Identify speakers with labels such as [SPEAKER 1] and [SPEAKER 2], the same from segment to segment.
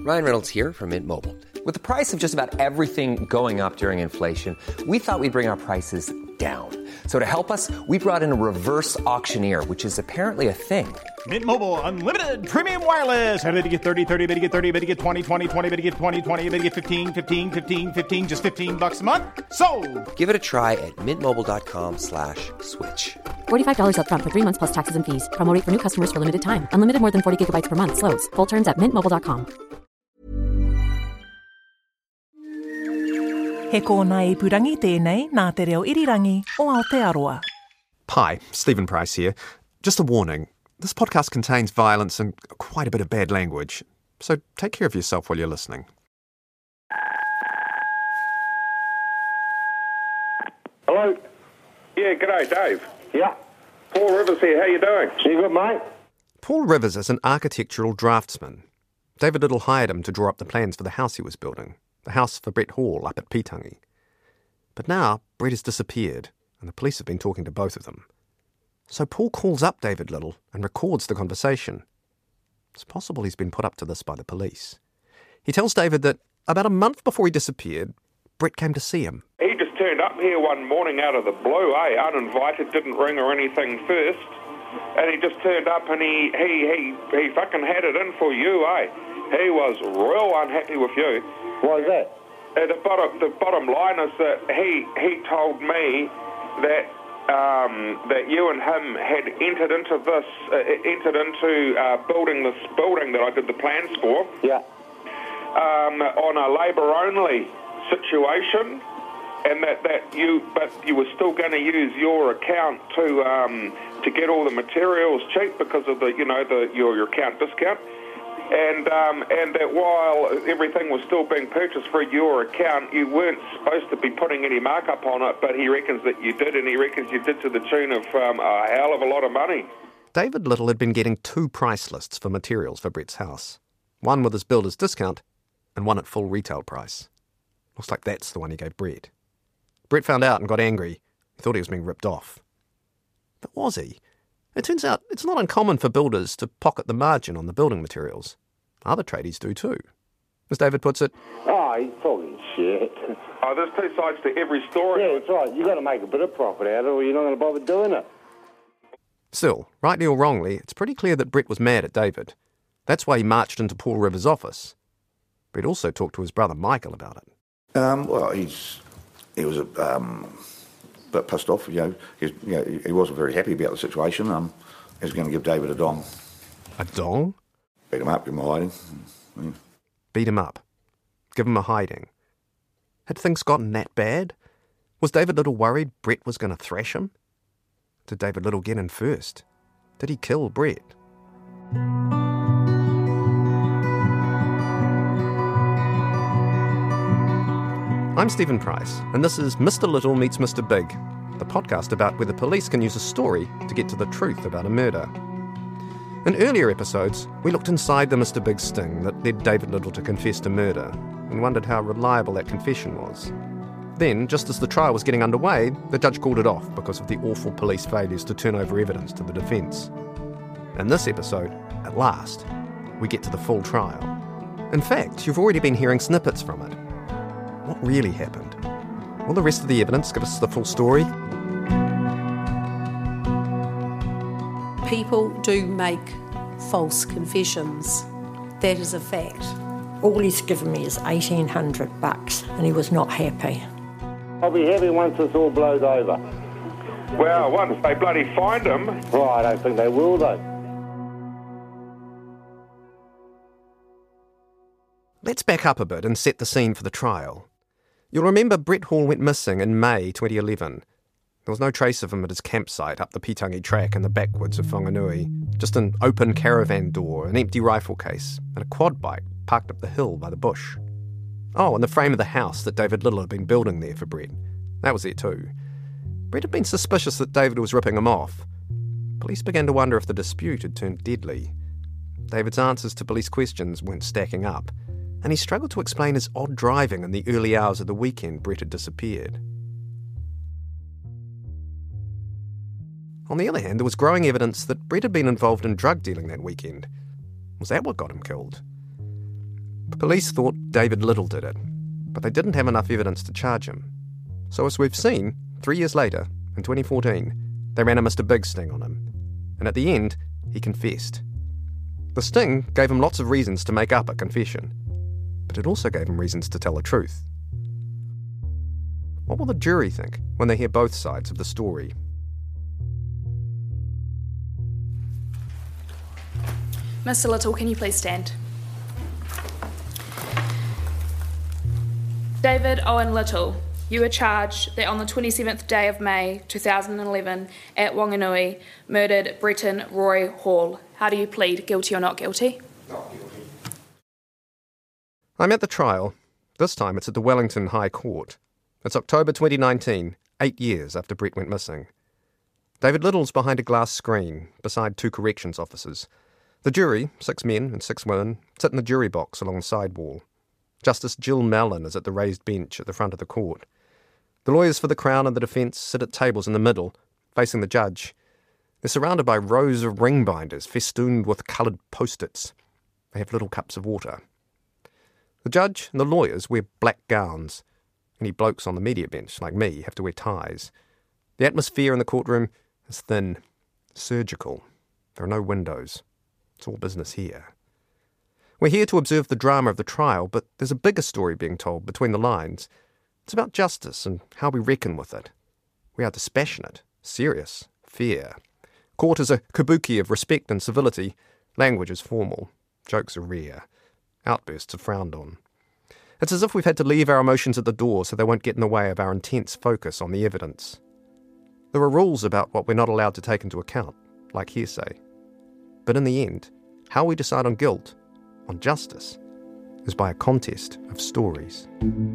[SPEAKER 1] Ryan Reynolds here from Mint Mobile. With the price of just about everything going up during inflation, we thought we'd bring our prices down. So to help us, we brought in a reverse auctioneer, which is apparently a thing.
[SPEAKER 2] Mint Mobile Unlimited Premium Wireless. How to get 30, 30, bit to get 30, bit to get 20, 20, 20, bit to get 20, 20, bit to get 15, 15, 15, 15, just $15 a month? Sold!
[SPEAKER 1] Give it a try at mintmobile.com/switch.
[SPEAKER 3] $45 up front for 3 months plus taxes and fees. Promo rate for new customers for limited time. Unlimited more than 40 gigabytes per month. Slows full terms at mintmobile.com.
[SPEAKER 4] He kōna ipurangi tēnei nā te reo irirangi o Aotearoa.
[SPEAKER 5] Hi, Stephen Price here. Just a warning, this podcast contains violence and quite a bit of bad language, so take care of yourself while you're listening.
[SPEAKER 6] Hello?
[SPEAKER 7] Yeah, g'day, Dave.
[SPEAKER 6] Yeah.
[SPEAKER 7] Paul Rivers here, how you doing?
[SPEAKER 6] You good, mate?
[SPEAKER 5] Paul Rivers is an architectural draftsman. David Little hired him to draw up the plans for the house he was building, the house for Brett Hall up at Pitangi. But now, Brett has disappeared, and the police have been talking to both of them. So Paul calls up David Little and records the conversation. It's possible he's been put up to this by the police. He tells David that about a month before he disappeared, Brett came to see him.
[SPEAKER 7] He just turned up here one morning out of the blue, uninvited, didn't ring or anything first, and he just turned up and he fucking had it in for you, He was real unhappy with you.
[SPEAKER 6] Why is that?
[SPEAKER 7] The bottom line is that he told me that that you and him had entered into building this building that I did the plans for.
[SPEAKER 6] Yeah.
[SPEAKER 7] On a labour-only situation, and that you were still going to use your account to get all the materials cheap because of your account discount. And that while everything was still being purchased for your account, you weren't supposed to be putting any markup on it, but he reckons that you did, and he reckons you did to the tune of a hell of a lot of money.
[SPEAKER 5] David Little had been getting 2 price lists for materials for Brett's house. One with his builder's discount, and one at full retail price. Looks like that's the one he gave Brett. Brett found out and got angry. He thought he was being ripped off. But was he? It turns out it's not uncommon for builders to pocket the margin on the building materials. Other tradies do too. As David puts it,
[SPEAKER 6] Oh, he's talking shit.
[SPEAKER 7] Oh, there's 2 sides to every story.
[SPEAKER 6] Yeah, that's right. You've got to make a bit of profit out of it or you're not going to bother doing it.
[SPEAKER 5] Still, rightly or wrongly, it's pretty clear that Brett was mad at David. That's why he marched into Paul Rivers' office. Brett also talked to his brother Michael about it.
[SPEAKER 8] Well, he was a bit pissed off. He wasn't very happy about the situation. He was going to give David a dong.
[SPEAKER 5] A dong?
[SPEAKER 8] Beat him up, give him a hiding. Yeah.
[SPEAKER 5] Beat him up. Give him a hiding. Had things gotten that bad? Was David Little worried Brett was going to thrash him? Did David Little get in first? Did he kill Brett? I'm Stephen Price, and this is Mr. Little Meets Mr. Big, the podcast about whether police can use a story to get to the truth about a murder. In earlier episodes, we looked inside the Mr. Big sting that led David Little to confess to murder, and wondered how reliable that confession was. Then, just as the trial was getting underway, the judge called it off because of the awful police failures to turn over evidence to the defence. In this episode, at last, we get to the full trial. In fact, you've already been hearing snippets from it. What really happened? Will the rest of the evidence give us the full story?
[SPEAKER 9] People do make false confessions. That is a fact.
[SPEAKER 10] All he's given me is $1,800 and he was not happy.
[SPEAKER 6] I'll be happy once this all blows over.
[SPEAKER 7] Well, once they bloody find him.
[SPEAKER 6] Well, I don't think they will, though.
[SPEAKER 5] Let's back up a bit and set the scene for the trial. You'll remember Brett Hall went missing in May 2011. There was no trace of him at his campsite up the Pitangi track in the backwoods of Whanganui. Just an open caravan door, an empty rifle case, and a quad bike parked up the hill by the bush. Oh, and the frame of the house that David Little had been building there for Brett. That was there too. Brett had been suspicious that David was ripping him off. Police began to wonder if the dispute had turned deadly. David's answers to police questions weren't stacking up, and he struggled to explain his odd driving in the early hours of the weekend Brett had disappeared. On the other hand, there was growing evidence that Brett had been involved in drug dealing that weekend. Was that what got him killed? Police thought David Little did it, but they didn't have enough evidence to charge him. So as we've seen, 3 years later, in 2014, they ran a Mr. Big sting on him. And at the end, he confessed. The sting gave him lots of reasons to make up a confession, but it also gave him reasons to tell the truth. What will the jury think when they hear both sides of the story?
[SPEAKER 11] Mr. Little, can you please stand? David Owen Little, you are charged that on the 27th day of May 2011 at Whanganui murdered Bretton Roy Hall. How do you plead, guilty or not guilty?
[SPEAKER 8] Not guilty.
[SPEAKER 5] I'm at the trial. This time it's at the Wellington High Court. It's October 2019, 8 years after Brett went missing. David Little's behind a glass screen, beside 2 corrections officers. The jury, 6 men and 6 women, sit in the jury box along the side wall. Justice Jill Mallon is at the raised bench at the front of the court. The lawyers for the Crown and the defence sit at tables in the middle, facing the judge. They're surrounded by rows of ring binders festooned with coloured post-its. They have little cups of water. The judge and the lawyers wear black gowns. Any blokes on the media bench, like me, have to wear ties. The atmosphere in the courtroom is thin, surgical. There are no windows. It's all business here. We're here to observe the drama of the trial, but there's a bigger story being told between the lines. It's about justice and how we reckon with it. We are dispassionate, serious, fair. Court is a kabuki of respect and civility. Language is formal. Jokes are rare. Outbursts are frowned on. It's as if we've had to leave our emotions at the door so they won't get in the way of our intense focus on the evidence. There are rules about what we're not allowed to take into account, like hearsay. But in the end, how we decide on guilt, on justice, is by a contest of stories.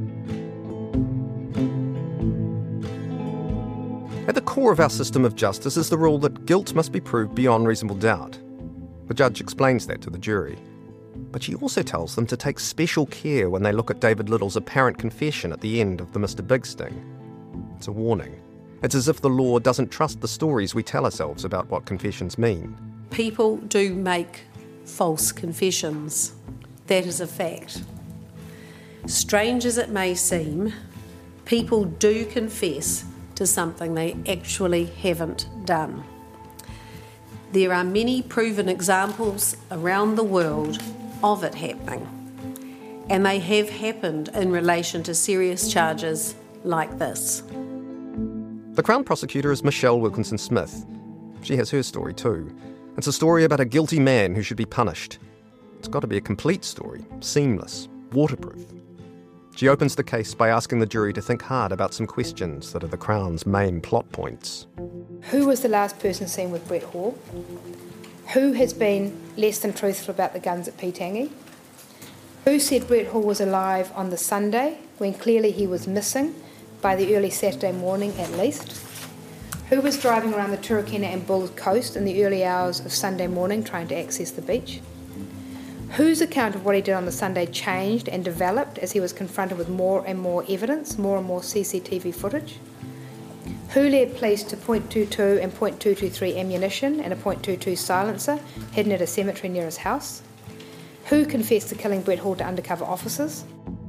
[SPEAKER 5] At the core of our system of justice is the rule that guilt must be proved beyond reasonable doubt. The judge explains that to the jury. But she also tells them to take special care when they look at David Little's apparent confession at the end of the Mr. Big sting. It's a warning. It's as if the law doesn't trust the stories we tell ourselves about what confessions mean.
[SPEAKER 9] People do make false confessions. That is a fact. Strange as it may seem, people do confess to something they actually haven't done. There are many proven examples around the world of it happening, and they have happened in relation to serious charges like this.
[SPEAKER 5] The Crown prosecutor is Michelle Wilkinson-Smith. She has her story too. It's a story about a guilty man who should be punished. It's got to be a complete story, seamless, waterproof. She opens the case by asking the jury to think hard about some questions that are the Crown's main plot points.
[SPEAKER 12] Who was the last person seen with Brett Hall? Who has been less than truthful about the guns at Pitangi? Who said Brett Hall was alive on the Sunday when clearly he was missing by the early Saturday morning at least? Who was driving around the Turkana and Bulls Coast in the early hours of Sunday morning trying to access the beach? Whose account of what he did on the Sunday changed and developed as he was confronted with more and more evidence, more and more CCTV footage? Who led police to .22 and .223 ammunition and a .22 silencer hidden at a cemetery near his house? Who confessed to killing Brett Hall to undercover officers?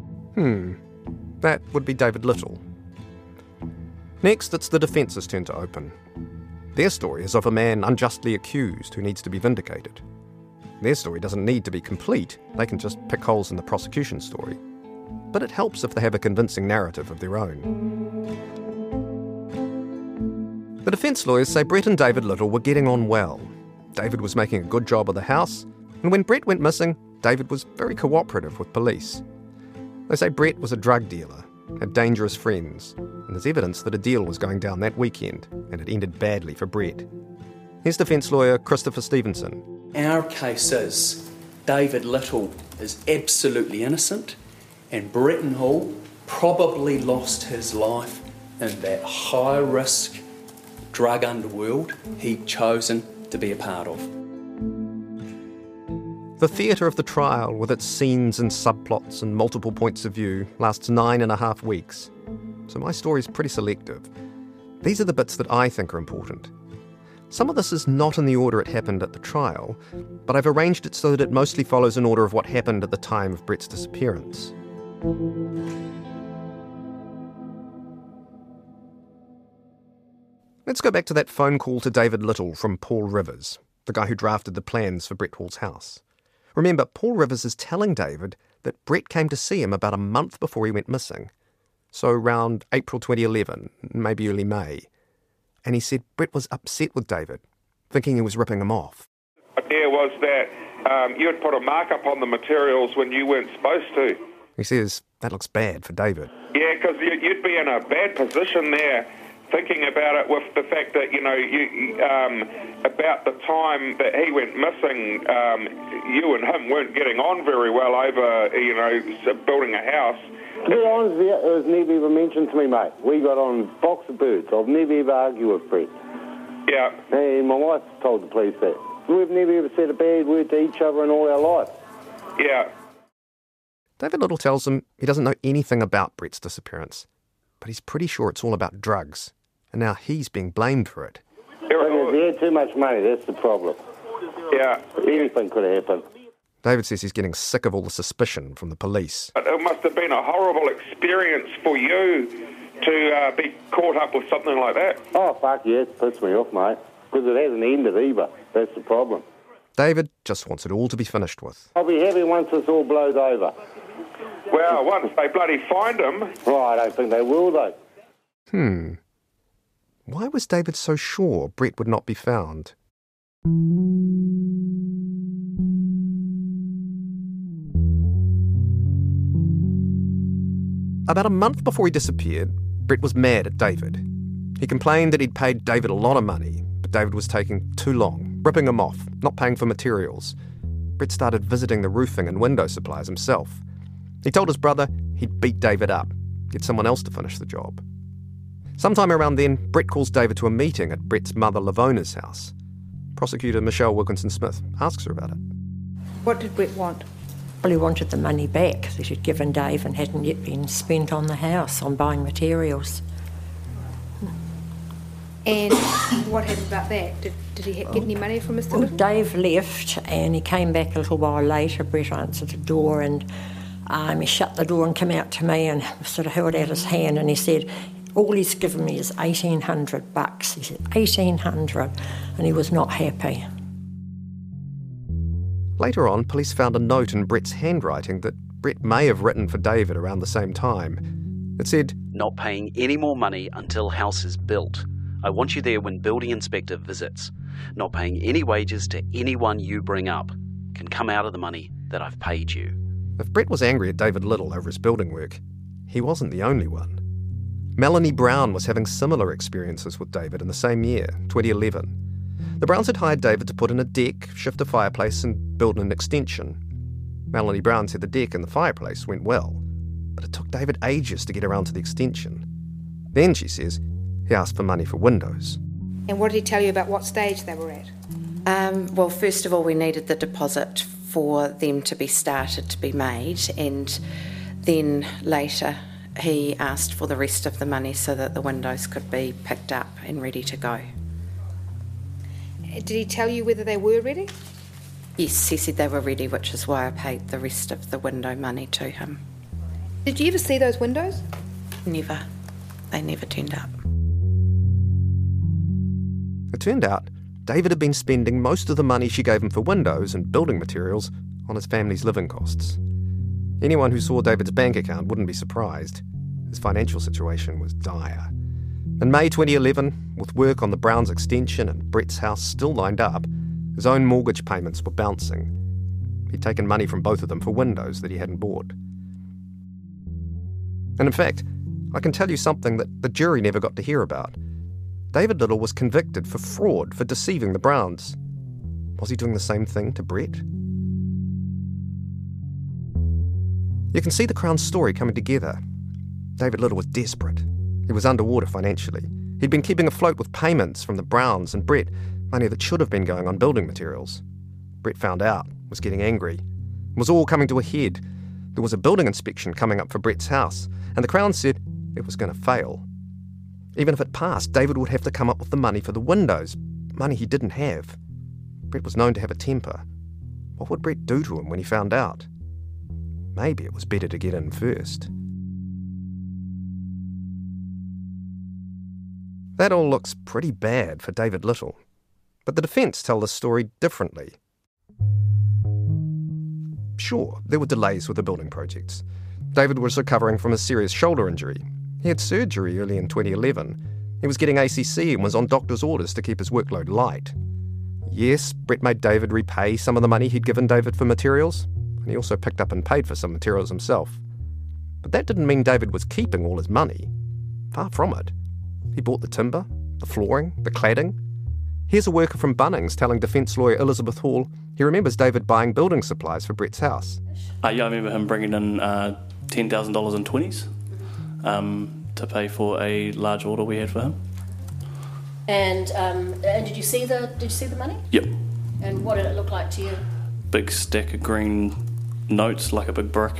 [SPEAKER 5] That would be David Little. Next, it's the defence's turn to open. Their story is of a man unjustly accused who needs to be vindicated. Their story doesn't need to be complete. They can just pick holes in the prosecution story. But it helps if they have a convincing narrative of their own. The defence lawyers say Brett and David Little were getting on well. David was making a good job of the house, and when Brett went missing, David was very cooperative with police. They say Brett was a drug dealer, had dangerous friends, and there's evidence that a deal was going down that weekend, and it ended badly for Brett. Here's defence lawyer Christopher Stevenson.
[SPEAKER 13] Our case is David Little is absolutely innocent, and Bretton Hall probably lost his life in that high-risk drug underworld he'd chosen to be a part of.
[SPEAKER 5] The theatre of the trial, with its scenes and subplots and multiple points of view, lasts 9.5 weeks. So my story's pretty selective. These are the bits that I think are important. Some of this is not in the order it happened at the trial, but I've arranged it so that it mostly follows an order of what happened at the time of Brett's disappearance. Let's go back to that phone call to David Little from Paul Rivers, the guy who drafted the plans for Brett Hall's house. Remember, Paul Rivers is telling David that Brett came to see him about a month before he went missing. So around April 2011, maybe early May. And he said Brett was upset with David, thinking he was ripping him off.
[SPEAKER 7] The idea was that you'd put a markup on the materials when you weren't supposed to.
[SPEAKER 5] He says that looks bad for David.
[SPEAKER 7] Yeah, because you'd be in a bad position there thinking about it with the fact that, about the time that he went missing, you and him weren't getting on very well over, building a house.
[SPEAKER 6] To be honest with you, it was never even mentioned to me, mate. We got on box of birds. I've never ever argued with Brett.
[SPEAKER 7] Yeah.
[SPEAKER 6] And my wife told the police that. We've never ever said a bad word to each other in all our life.
[SPEAKER 7] Yeah.
[SPEAKER 5] David Little tells him he doesn't know anything about Brett's disappearance, but he's pretty sure it's all about drugs, and now he's being blamed for it.
[SPEAKER 6] He had too much money, that's the problem.
[SPEAKER 7] Yeah.
[SPEAKER 6] Anything could have happened.
[SPEAKER 5] David says he's getting sick of all the suspicion from the police.
[SPEAKER 7] It must have been a horrible experience for you to be caught up with something like that.
[SPEAKER 6] Oh, fuck yeah, it's pissed me off, mate. Because it hasn't ended either. That's the problem.
[SPEAKER 5] David just wants it all to be finished with.
[SPEAKER 6] I'll be happy once this all blows over.
[SPEAKER 7] Well, once they bloody find him...
[SPEAKER 6] Well, I don't think they will, though.
[SPEAKER 5] Why was David so sure Brett would not be found? About a month before he disappeared, Brett was mad at David. He complained that he'd paid David a lot of money, but David was taking too long, ripping him off, not paying for materials. Brett started visiting the roofing and window suppliers himself. He told his brother he'd beat David up, get someone else to finish the job. Sometime around then, Brett calls David to a meeting at Brett's mother Lavona's house. Prosecutor Michelle Wilkinson-Smith asks her about it.
[SPEAKER 12] What did Brett want?
[SPEAKER 10] Well, he wanted the money back that he'd given Dave and hadn't yet been spent on the house, on buying materials.
[SPEAKER 12] And what happened about that? Did he get any money from Mr. Little?
[SPEAKER 10] Dave left and he came back a little while later. Brett answered the door and he shut the door and came out to me and sort of held out his hand and he said, all he's given me is $1,800. He said, $1,800, and he was not happy.
[SPEAKER 5] Later on, police found a note in Brett's handwriting that Brett may have written for David around the same time. It said,
[SPEAKER 14] "Not paying any more money until house is built. I want you there when building inspector visits. Not paying any wages to anyone you bring up. Can come out of the money that I've paid you."
[SPEAKER 5] If Brett was angry at David Little over his building work, he wasn't the only one. Melanie Brown was having similar experiences with David in the same year, 2011. The Browns had hired David to put in a deck, shift a fireplace and build an extension. Melanie Brown said the deck and the fireplace went well, but it took David ages to get around to the extension. Then, she says, he asked for money for windows.
[SPEAKER 12] And what did he tell you about what stage they were at?
[SPEAKER 15] Well, first of all, we needed the deposit for them to be started to be made, and then later he asked for the rest of the money so that the windows could be picked up and ready to go.
[SPEAKER 12] Did he tell you whether they were ready?
[SPEAKER 15] Yes, he said they were ready, which is why I paid the rest of the window money to him.
[SPEAKER 12] Did you ever see those windows?
[SPEAKER 15] Never. They never turned up.
[SPEAKER 5] It turned out David had been spending most of the money she gave him for windows and building materials on his family's living costs. Anyone who saw David's bank account wouldn't be surprised. His financial situation was dire. In May 2011, with work on the Browns extension and Brett's house still lined up, his own mortgage payments were bouncing. He'd taken money from both of them for windows that he hadn't bought. And in fact, I can tell you something that the jury never got to hear about. David Little was convicted for fraud for deceiving the Browns. Was he doing the same thing to Brett? You can see the Crown's story coming together. David Little was desperate. He was underwater financially. He'd been keeping afloat with payments from the Browns and Brett, money that should have been going on building materials. Brett found out, was getting angry. It was all coming to a head. There was a building inspection coming up for Brett's house, and the Crown said it was going to fail. Even if it passed, David would have to come up with the money for the windows. money he didn't have. Brett was known to have a temper. What would Brett do to him when he found out? Maybe it was better to get in first. That all looks pretty bad for David Little, but the defence tell the story differently. Sure, there were delays with the building projects. David was recovering from a serious shoulder injury. He had surgery early in 2011. He was getting ACC and was on doctor's orders to keep his workload light. Yes, Brett made David repay some of the money he'd given David for materials, and he also picked up and paid for some materials himself. But that didn't mean David was keeping all his money. Far from it. He bought the timber, the flooring, the cladding. Here's a worker from Bunnings telling defence lawyer Elizabeth Hall he remembers David buying building supplies for Brett's house.
[SPEAKER 16] I remember him bringing in $10,000 in 20s to pay for a large order we had for him.
[SPEAKER 17] And did you see the money?
[SPEAKER 16] Yep.
[SPEAKER 17] And what did it look like to you?
[SPEAKER 16] Big stack of green notes, like a big brick.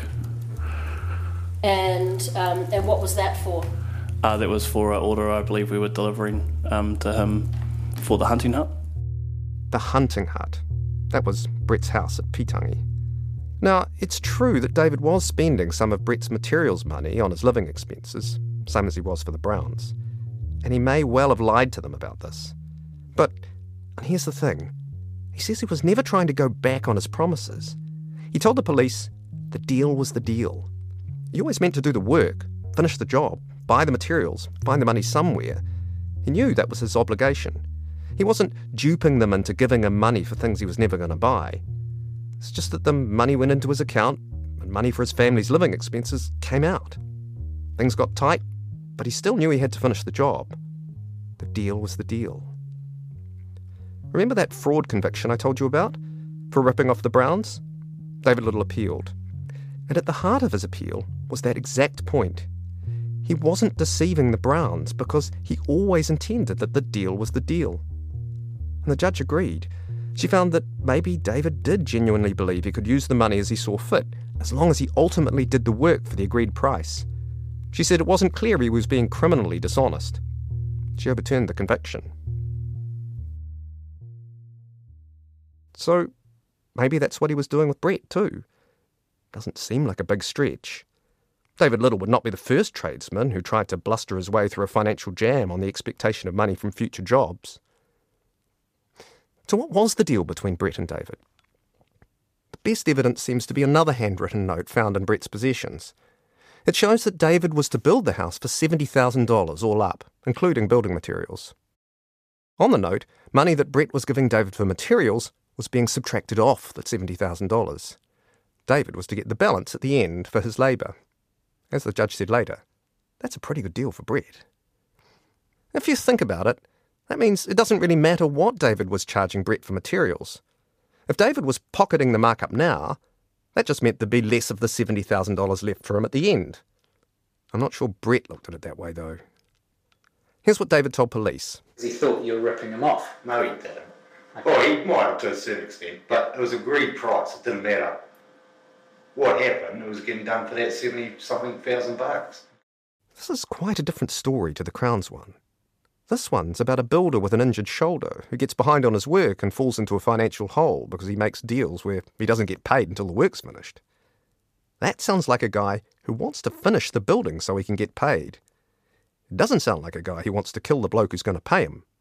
[SPEAKER 17] And what was that for?
[SPEAKER 16] That was for an order I believe we were delivering to him for the hunting hut.
[SPEAKER 5] The hunting hut. That was Brett's house at Pitangi. Now, it's true that David was spending some of Brett's materials money on his living expenses, same as he was for the Browns. And he may well have lied to them about this. But, and here's the thing, he says he was never trying to go back on his promises. He told the police the deal was the deal. He always meant to do the work, finish the job, buy the materials, find the money somewhere. He knew that was his obligation. He wasn't duping them into giving him money for things he was never going to buy. It's just that the money went into his account and money for his family's living expenses came out. Things got tight, but he still knew he had to finish the job. The deal was the deal. Remember that fraud conviction I told you about? For ripping off the Browns? David Little appealed. And at the heart of his appeal was that exact point. He wasn't deceiving the Browns because he always intended that the deal was the deal. And the judge agreed. She found that maybe David did genuinely believe he could use the money as he saw fit, as long as he ultimately did the work for the agreed price. She said it wasn't clear he was being criminally dishonest. She overturned the conviction. So, maybe that's what he was doing with Brett too. Doesn't seem like a big stretch. David Little would not be the first tradesman who tried to bluster his way through a financial jam on the expectation of money from future jobs. So what was the deal between Brett and David? The best evidence seems to be another handwritten note found in Brett's possessions. It shows that David was to build the house for $70,000 all up, including building materials. On the note, money that Brett was giving David for materials was being subtracted off the $70,000. David was to get the balance at the end for his labour. As the judge said later, that's a pretty good deal for Brett. If you think about it, that means it doesn't really matter what David was charging Brett for materials. If David was pocketing the markup now, that just meant there'd be less of the $70,000 left for him at the end. I'm not sure Brett looked at it that way, though. Here's what David told police.
[SPEAKER 18] He thought you were ripping him off.
[SPEAKER 19] No, he didn't. Okay. Well, he might have to a certain extent, but it was agreed price. It didn't matter what happened. It was getting done for that $70-something thousand bucks.
[SPEAKER 5] This is quite a different story to the Crown's one. This one's about a builder with an injured shoulder who gets behind on his work and falls into a financial hole because he makes deals where he doesn't get paid until the work's finished. That sounds like a guy who wants to finish the building so he can get paid. It doesn't sound like a guy who wants to kill the bloke who's going to pay him.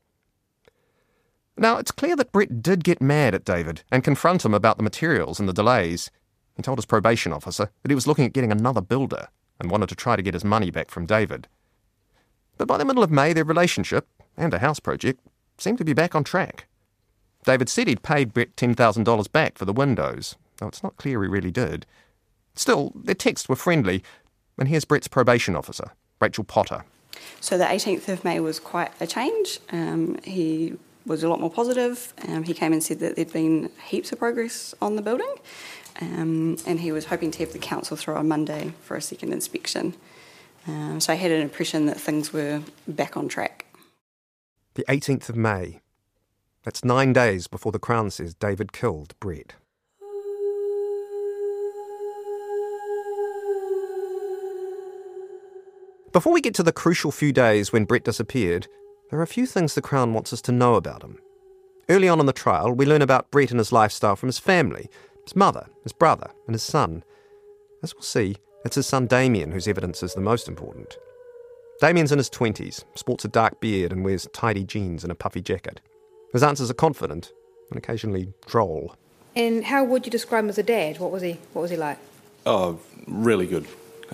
[SPEAKER 5] Now, it's clear that Brett did get mad at David and confront him about the materials and the delays. He told his probation officer that he was looking at getting another builder and wanted to try to get his money back from David. But by the middle of May, their relationship, and a house project, seemed to be back on track. David said he'd paid Brett $10,000 back for the windows, though it's not clear he really did. Still, their texts were friendly, and here's Brett's probation officer, Rachel Potter.
[SPEAKER 20] So the 18th of May was quite a change. He was a lot more positive. He came and said that there'd been heaps of progress on the building, and he was hoping to have the council through on Monday for a second inspection. So I had an impression that things were back on track.
[SPEAKER 5] The 18th of May. That's 9 days before the Crown says David killed Brett. Before we get to the crucial few days when Brett disappeared, there are a few things the Crown wants us to know about him. Early on in the trial, we learn about Brett and his lifestyle from his family, his mother, his brother, and his son. As we'll see, it's his son Damien whose evidence is the most important. Damien's in his 20s, sports a dark beard and wears tidy jeans and a puffy jacket. His answers are confident and occasionally droll.
[SPEAKER 12] And how would you describe him as a dad? What was he like?
[SPEAKER 21] Oh, really good.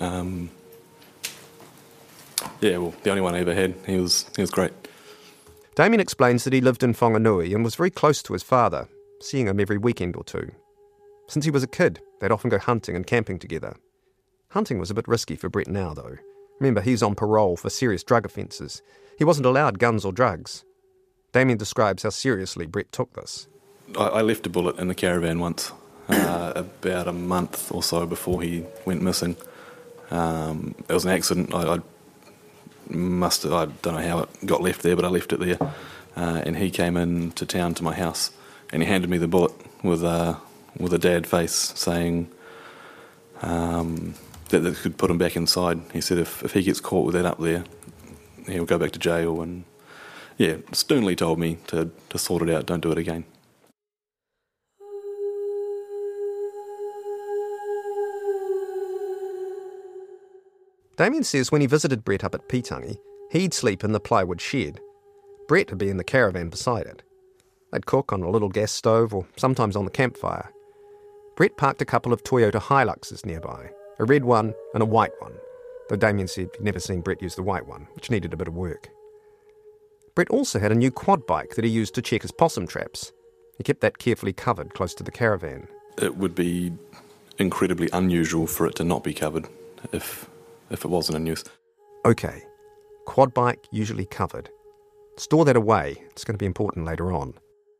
[SPEAKER 21] The only one I ever had. He was great.
[SPEAKER 5] Damien explains that he lived in Whanganui and was very close to his father, seeing him every weekend or two. Since he was a kid, they'd often go hunting and camping together. Hunting was a bit risky for Brett now, though. Remember, he's on parole for serious drug offences. He wasn't allowed guns or drugs. Damien describes how seriously Brett took this.
[SPEAKER 21] I left a bullet in the caravan once, about a month or so before he went missing. It was an accident. I don't know how it got left there, but I left it there. And he came into town to my house and he handed me the bullet with a dad face saying that could put him back inside. He said if he gets caught with that up there, he'll go back to jail. And sternly told me to sort it out, don't do it again.
[SPEAKER 5] Damien says when he visited Brett up at Pitangi, he'd sleep in the plywood shed. Brett would be in the caravan beside it. They'd cook on a little gas stove or sometimes on the campfire. Brett parked a couple of Toyota Hiluxes nearby, a red one and a white one, though Damien said he'd never seen Brett use the white one, which needed a bit of work. Brett also had a new quad bike that he used to check his possum traps. He kept that carefully covered close to the caravan.
[SPEAKER 21] It would be incredibly unusual for it to not be covered if it wasn't in use.
[SPEAKER 5] OK, quad bike usually covered. Store that away, it's going to be important later on.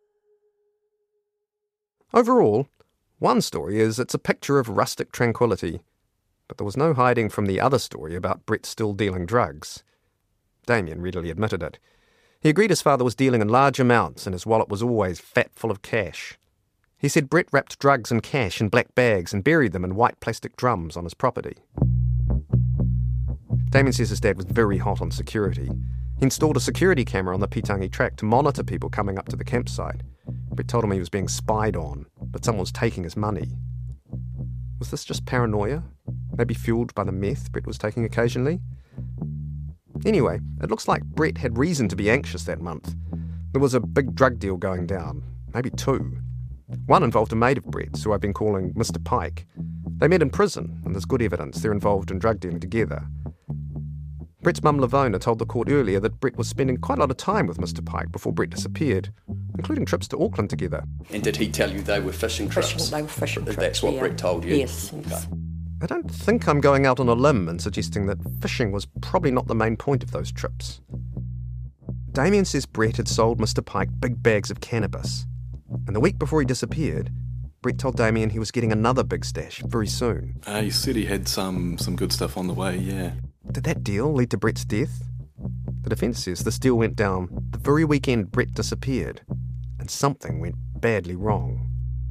[SPEAKER 5] Overall, one story is it's a picture of rustic tranquility, but there was no hiding from the other story about Brett still dealing drugs. Damien readily admitted it. He agreed his father was dealing in large amounts and his wallet was always fat full of cash. He said Brett wrapped drugs and cash in black bags and buried them in white plastic drums on his property. Damien says his dad was very hot on security. He installed a security camera on the Pitangi track to monitor people coming up to the campsite. Brett told him he was being spied on, but someone was taking his money. Was this just paranoia? Maybe fueled by the meth Brett was taking occasionally? Anyway, it looks like Brett had reason to be anxious that month. There was a big drug deal going down, maybe two. One involved a mate of Brett's, who I've been calling Mr. Pike. They met in prison, and there's good evidence they're involved in drug dealing together. Brett's mum Lavona told the court earlier that Brett was spending quite a lot of time with Mr. Pike before Brett disappeared, including trips to Auckland together.
[SPEAKER 13] And did he tell you they were fishing trips?
[SPEAKER 10] They were fishing trips.
[SPEAKER 13] That's what Brett told you?
[SPEAKER 10] Yes.
[SPEAKER 13] Okay.
[SPEAKER 5] I don't think I'm going out on a limb in suggesting that fishing was probably not the main point of those trips. Damien says Brett had sold Mr. Pike big bags of cannabis, and the week before he disappeared, Brett told Damien he was getting another big stash very soon.
[SPEAKER 21] He said he had some good stuff on the way, yeah.
[SPEAKER 5] Did that deal lead to Brett's death? The defence says this deal went down the very weekend Brett disappeared, and something went badly wrong.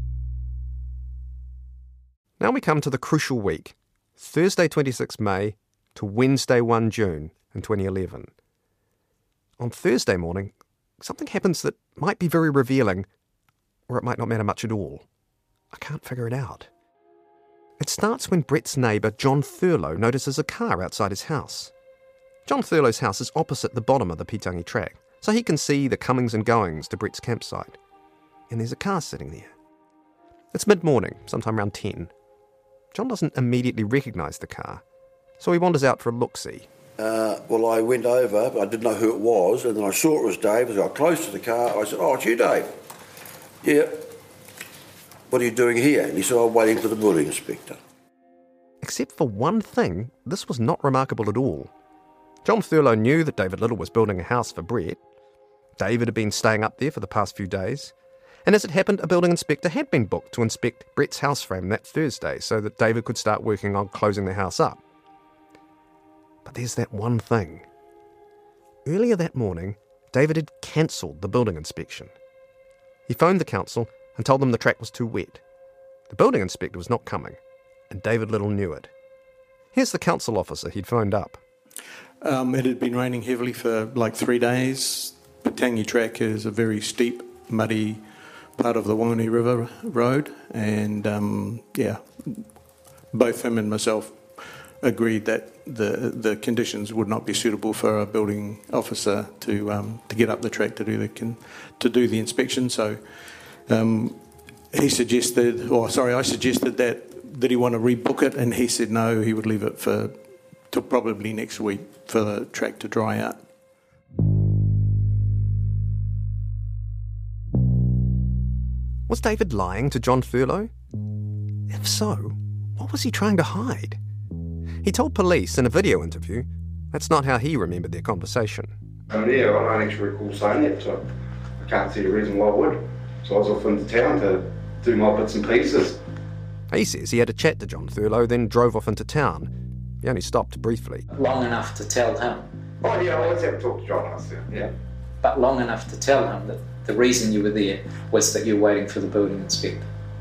[SPEAKER 5] Now we come to the crucial week, Thursday 26 May to Wednesday 1 June in 2011. On Thursday morning, something happens that might be very revealing, or it might not matter much at all. I can't figure it out. It starts when Brett's neighbour John Thurlow notices a car outside his house. John Thurlow's house is opposite the bottom of the Pitangi track, so he can see the comings and goings to Brett's campsite. And there's a car sitting there. It's mid-morning, sometime around 10. John doesn't immediately recognise the car, so he wanders out for a look-see.
[SPEAKER 22] Well, I went over, but I didn't know who it was, and then I saw it was Dave. As I got close to the car, I said, "Oh, it's you, Dave." "Yeah." "What are you doing here?" And he said, "I'm waiting for the building inspector."
[SPEAKER 5] Except for one thing, this was not remarkable at all. John Thurlow knew that David Little was building a house for Brett. David had been staying up there for the past few days. And as it happened, a building inspector had been booked to inspect Brett's house frame that Thursday so that David could start working on closing the house up. But there's that one thing. Earlier that morning, David had cancelled the building inspection. He phoned the council and told them the track was too wet. The building inspector was not coming, and David Little knew it. Here's the council officer he'd phoned up.
[SPEAKER 23] It had been raining heavily for like 3 days. Pitangi track is a very steep
[SPEAKER 1] muddy part of the Wanganui River Road, and both him and myself agreed that the conditions would not be suitable for a building officer to get up the track to do the inspection. So I suggested that he want to rebook it, and he said no, he would leave it till probably next week for the track to dry out.
[SPEAKER 5] Was David lying to John Thurlow? If so, what was he trying to hide? He told police in a video interview that's not how he remembered their conversation.
[SPEAKER 2] I don't actually recall saying that, so I can't see the reason why I would. So I was off into town to do my bits and pieces.
[SPEAKER 5] He says he had a chat to John Thurlow, then drove off into town. He only stopped briefly.
[SPEAKER 18] Long enough to tell him.
[SPEAKER 2] Oh yeah, let's have a talk to John. Yeah.
[SPEAKER 18] But long enough to tell him that the reason you were there was that you're waiting for the building inspector.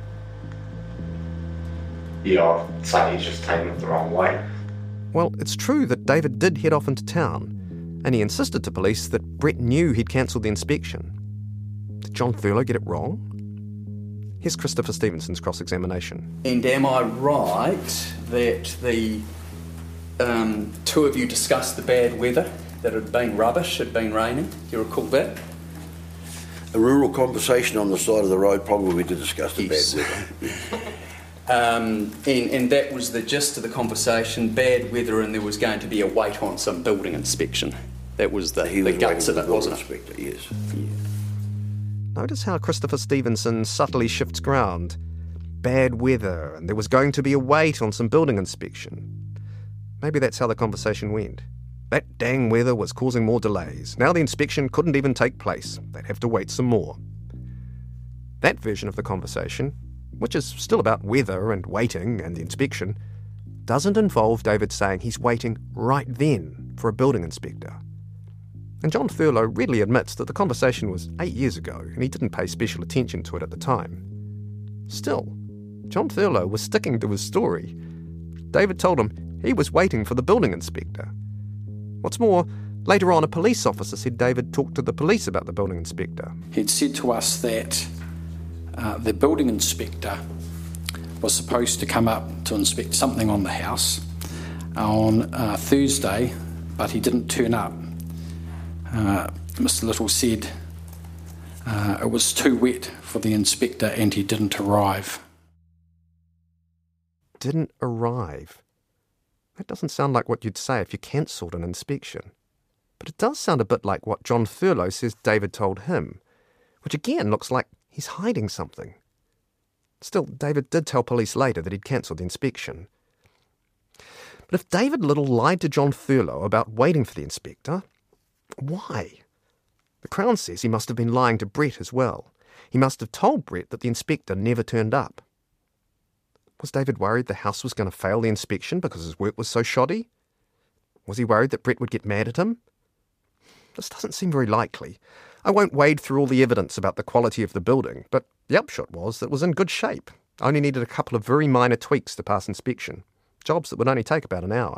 [SPEAKER 2] Yeah, I'd say he's just taken it the wrong way.
[SPEAKER 5] Well, it's true that David did head off into town, and he insisted to police that Brett knew he'd cancelled the inspection. Did John Thurlow get it wrong? Here's Christopher Stevenson's cross-examination.
[SPEAKER 13] And am I right that the two of you discussed the bad weather, that it had been rubbish, it had been raining? Do you recall that?
[SPEAKER 22] A rural conversation on the side of the road, probably we did discuss the bad weather.
[SPEAKER 13] And that was the gist of the conversation, bad weather, and there was going to be a wait on some building inspection. That was the guts of it, wasn't it?
[SPEAKER 22] Yes.
[SPEAKER 13] Yeah.
[SPEAKER 5] Notice how Christopher Stevenson subtly shifts ground. Bad weather, and there was going to be a wait on some building inspection. Maybe that's how the conversation went. That dang weather was causing more delays. Now the inspection couldn't even take place. They'd have to wait some more. That version of the conversation, which is still about weather and waiting and the inspection, doesn't involve David saying he's waiting right then for a building inspector. And John Thurlow readily admits that the conversation was 8 years ago and he didn't pay special attention to it at the time. Still, John Thurlow was sticking to his story. David told him he was waiting for the building inspector. What's more, later on a police officer said David talked to the police about the building inspector.
[SPEAKER 23] He'd said to us that the building inspector was supposed to come up to inspect something on the house on Thursday, but he didn't turn up. Mr. Little said it was too wet for the inspector and he didn't arrive.
[SPEAKER 5] Didn't arrive? That doesn't sound like what you'd say if you cancelled an inspection. But it does sound a bit like what John Thurlow says David told him, which again looks like he's hiding something. Still, David did tell police later that he'd cancelled the inspection. But if David Little lied to John Thurlow about waiting for the inspector, why? The Crown says he must have been lying to Brett as well. He must have told Brett that the inspector never turned up. Was David worried the house was going to fail the inspection because his work was so shoddy? Was he worried that Brett would get mad at him? This doesn't seem very likely. I won't wade through all the evidence about the quality of the building, but the upshot was that it was in good shape. Only needed a couple of very minor tweaks to pass inspection, jobs that would only take about an hour.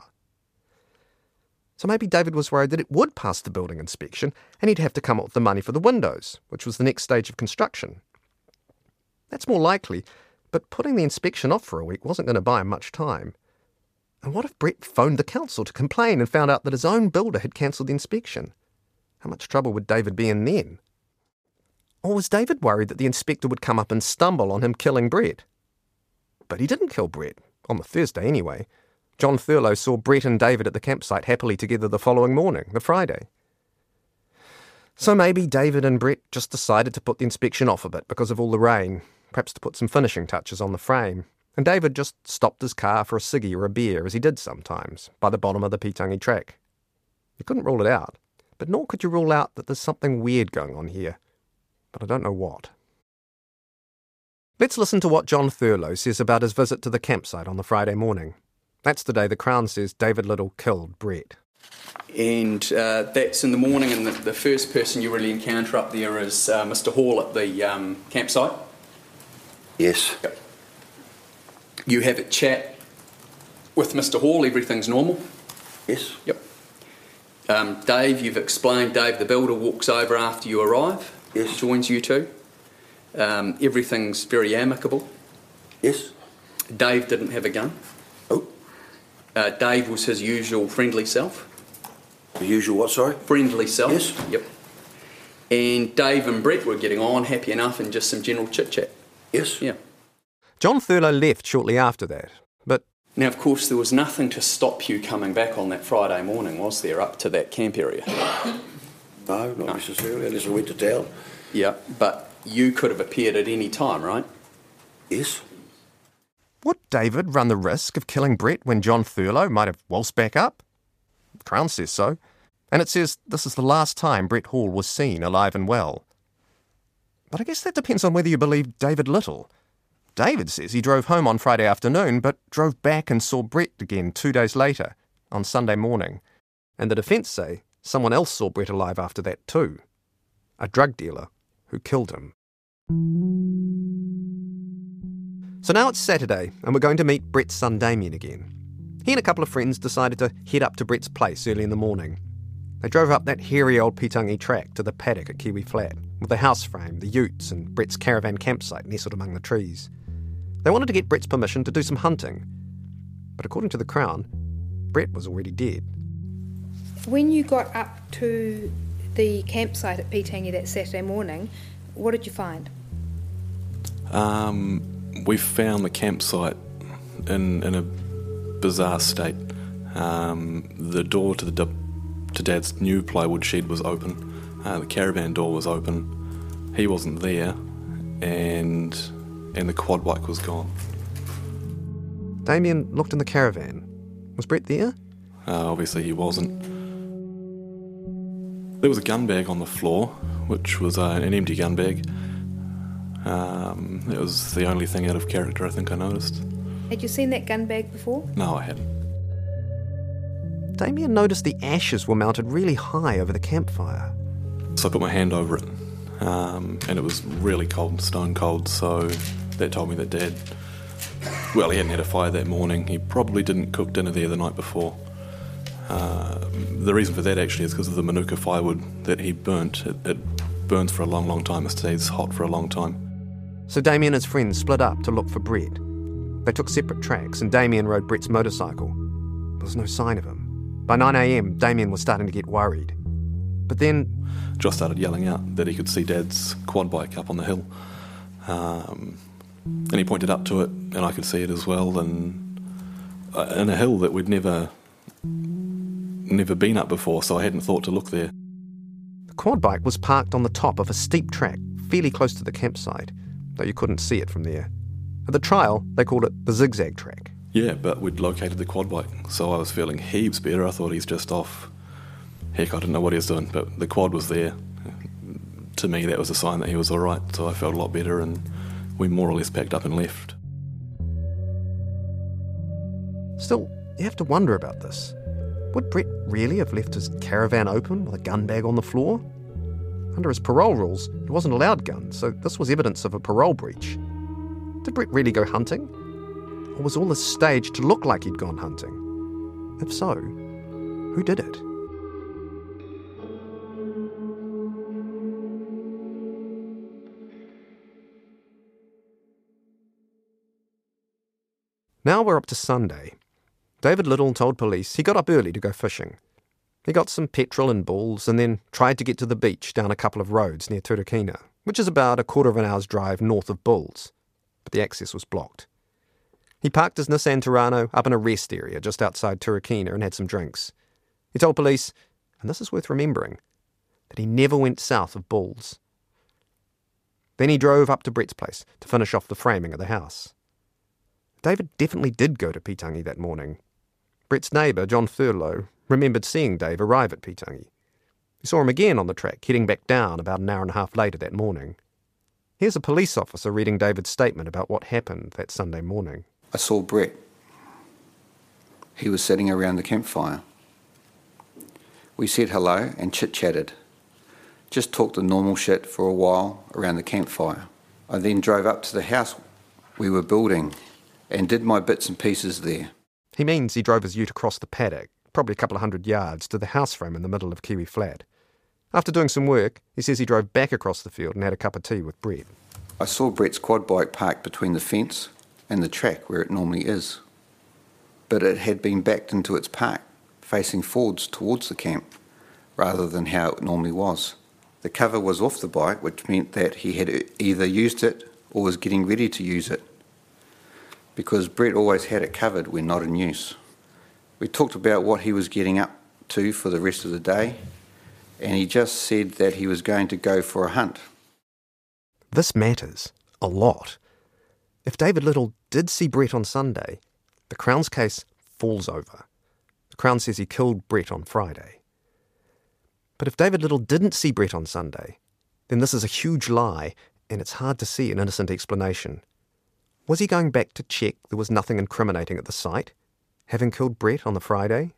[SPEAKER 5] So maybe David was worried that it would pass the building inspection and he'd have to come up with the money for the windows, which was the next stage of construction. That's more likely, but putting the inspection off for a week wasn't going to buy him much time. And what if Brett phoned the council to complain and found out that his own builder had cancelled the inspection? How much trouble would David be in then? Or was David worried that the inspector would come up and stumble on him killing Brett? But he didn't kill Brett, on the Thursday anyway. John Thurlow saw Brett and David at the campsite happily together the following morning, the Friday. So maybe David and Brett just decided to put the inspection off a bit because of all the rain, perhaps to put some finishing touches on the frame, and David just stopped his car for a ciggy or a beer, as he did sometimes, by the bottom of the Pitangi track. You couldn't rule it out, but nor could you rule out that there's something weird going on here. But I don't know what. Let's listen to what John Thurlow says about his visit to the campsite on the Friday morning. That's the day the Crown says David Little killed Brett.
[SPEAKER 13] And that's in the morning, and the first person you really encounter up there is Mr. Hall at the campsite.
[SPEAKER 22] Yes.
[SPEAKER 13] Yep. You have a chat with Mr. Hall, everything's normal?
[SPEAKER 22] Yes.
[SPEAKER 13] Yep. Dave, you've explained, Dave the builder walks over after you arrive? joins you two. Everything's very amicable.
[SPEAKER 22] Yes.
[SPEAKER 13] Dave didn't have a gun.
[SPEAKER 22] Oh.
[SPEAKER 13] Dave was his usual friendly self.
[SPEAKER 22] The usual what, sorry?
[SPEAKER 13] Friendly self.
[SPEAKER 22] Yes.
[SPEAKER 13] Yep. And Dave and Brett were getting on, happy enough, and just some general chit-chat.
[SPEAKER 22] Yes.
[SPEAKER 13] Yeah.
[SPEAKER 5] John Thurlow left shortly after that, but...
[SPEAKER 13] Now, of course, there was nothing to stop you coming back on that Friday morning, was there, up to that camp area?
[SPEAKER 22] No, not necessarily, unless I went to town.
[SPEAKER 13] Yeah, but you could have appeared at any time, right?
[SPEAKER 22] Yes.
[SPEAKER 5] Would David run the risk of killing Brett when John Thurlow might have waltzed back up? The Crown says so. And it says this is the last time Brett Hall was seen alive and well. But I guess that depends on whether you believe David Little. David says he drove home on Friday afternoon, but drove back and saw Brett again 2 days later, on Sunday morning. And the defence say someone else saw Brett alive after that too. A drug dealer who killed him. So now it's Saturday, and we're going to meet Brett's son Damien again. He and a couple of friends decided to head up to Brett's place early in the morning. They drove up that hairy old Pitangi track to the paddock at Kiwi Flat, with the house frame, the utes, and Brett's caravan campsite nestled among the trees. They wanted to get Brett's permission to do some hunting. But according to the Crown, Brett was already dead.
[SPEAKER 12] When you got up to the campsite at Pitangi that Saturday morning, what did you find?
[SPEAKER 21] We found the campsite in a bizarre state. The door to Dad's new plywood shed was open. The caravan door was open. He wasn't there, and the quad bike was gone.
[SPEAKER 5] Damien looked in the caravan. Was Brett there?
[SPEAKER 21] Obviously he wasn't. There was a gun bag on the floor, which was an empty gun bag. It was the only thing out of character I think I noticed.
[SPEAKER 12] Had you seen that gun bag before?
[SPEAKER 21] No, I hadn't.
[SPEAKER 5] Damien noticed the ashes were mounted really high over the campfire.
[SPEAKER 21] So I put my hand over it, and it was really cold, stone cold, so that told me that Dad, well, he hadn't had a fire that morning. He probably didn't cook dinner there the night before. The reason for that actually is because of the Manuka firewood that he burnt. It burns for a long, long time. It stays hot for a long time.
[SPEAKER 5] So Damien and his friends split up to look for Brett. They took separate tracks, and Damien rode Brett's motorcycle. There was no sign of him. By 9 a.m, Damien was starting to get worried. But then...
[SPEAKER 21] Josh started yelling out that he could see Dad's quad bike up on the hill. And he pointed up to it, and I could see it as well, and in a hill that we'd never been up before, so I hadn't thought to look there.
[SPEAKER 5] The quad bike was parked on the top of a steep track, fairly close to the campsite, though you couldn't see it from there. At the trial, they called it the zigzag track.
[SPEAKER 21] Yeah, but we'd located the quad bike, so I was feeling heaps better. I thought he's just off. Heck, I didn't know what he was doing, but the quad was there. To me, that was a sign that he was all right, so I felt a lot better, and we more or less packed up and left.
[SPEAKER 5] Still, you have to wonder about this. Would Brett really have left his caravan open with a gun bag on the floor? Under his parole rules, he wasn't allowed guns, so this was evidence of a parole breach. Did Brett really go hunting? Or was all this staged to look like he'd gone hunting? If so, who did it? Now we're up to Sunday. David Little told police he got up early to go fishing. He got some petrol and bulls and then tried to get to the beach down a couple of roads near Turakina, which is about a quarter of an hour's drive north of Bulls, but the access was blocked. He parked his Nissan Terrano up in a rest area just outside Turakina and had some drinks. He told police, and this is worth remembering, that he never went south of Bulls. Then he drove up to Brett's place to finish off the framing of the house. David definitely did go to Pitangi that morning. Brett's neighbour, John Thurlow, remembered seeing Dave arrive at Pitangi. He saw him again on the track, heading back down about an hour and a half later that morning. Here's a police officer reading David's statement about what happened that Sunday morning.
[SPEAKER 3] I saw Brett. He was sitting around the campfire. We said hello and chit-chatted. Just talked the normal shit for a while around the campfire. I then drove up to the house we were building and did my bits and pieces there.
[SPEAKER 5] He means he drove his ute across the paddock, probably a couple of 100 yards, to the house frame in the middle of Kiwi Flat. After doing some work, he says he drove back across the field and had a cup of tea with Brett.
[SPEAKER 3] I saw Brett's quad bike parked between the fence and the track where it normally is. But it had been backed into its park, facing forwards towards the camp, rather than how it normally was. The cover was off the bike, which meant that he had either used it or was getting ready to use it, because Brett always had it covered when not in use. We talked about what he was getting up to for the rest of the day, and he just said that he was going to go for a hunt.
[SPEAKER 5] This matters a lot. If David Little did see Brett on Sunday, the Crown's case falls over. The Crown says he killed Brett on Friday. But if David Little didn't see Brett on Sunday, then this is a huge lie, and it's hard to see an innocent explanation. Was he going back to check there was nothing incriminating at the site, having killed Brett on the Friday?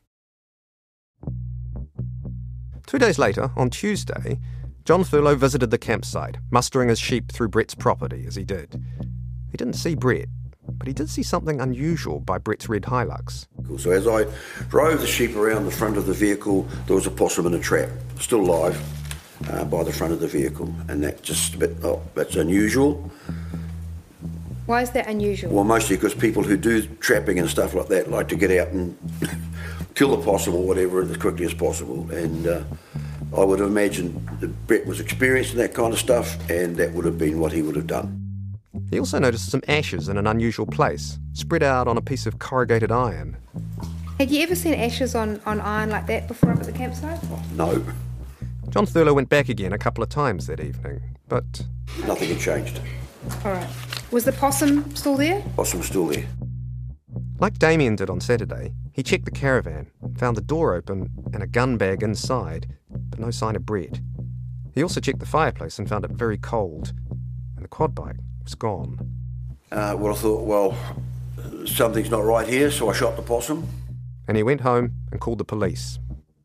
[SPEAKER 5] 2 days later, on Tuesday, John Thurlow visited the campsite, mustering his sheep through Brett's property as he did. He didn't see Brett, but he did see something unusual by Brett's red Hilux.
[SPEAKER 22] So as I drove the sheep around the front of the vehicle, there was a possum in a trap, still alive, by the front of the vehicle. And that just a bit, that's unusual.
[SPEAKER 12] Why is that unusual?
[SPEAKER 22] Well, mostly because people who do trapping and stuff like that like to get out and kill the possum or whatever as quickly as possible. And I would imagine that Brett was experienced in that kind of stuff, and that would have been what he would have done.
[SPEAKER 5] He also noticed some ashes in an unusual place, spread out on a piece of corrugated iron.
[SPEAKER 12] Had you ever seen ashes on iron like that before up at the campsite?
[SPEAKER 22] No.
[SPEAKER 5] John Thurlow went back again a couple of times that evening, but
[SPEAKER 22] nothing had changed.
[SPEAKER 12] All right. Was the possum still there?
[SPEAKER 22] Possum was still there.
[SPEAKER 5] Like Damien did on Saturday, he checked the caravan, found the door open and a gun bag inside, but no sign of Brett. He also checked the fireplace and found it very cold, and the quad bike was gone.
[SPEAKER 22] Well, I thought, well, something's not right here, so I shot the possum.
[SPEAKER 5] And he went home and called the police.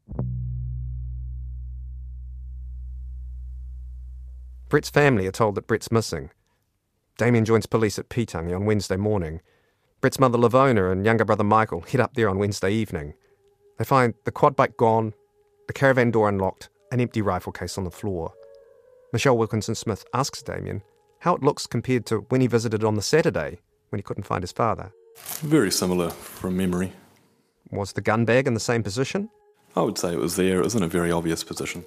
[SPEAKER 5] Brett's family are told that Brett's missing. Damien joins police at Pitangi on Wednesday morning. Brett's mother Lavona and younger brother Michael head up there on Wednesday evening. They find the quad bike gone, the caravan door unlocked, an empty rifle case on the floor. Michelle Wilkinson-Smith asks Damien how it looks compared to when he visited on the Saturday when he couldn't find his father.
[SPEAKER 21] Very similar from memory.
[SPEAKER 5] Was the gun bag in the same position?
[SPEAKER 21] I would say it was there. It was in a very obvious position.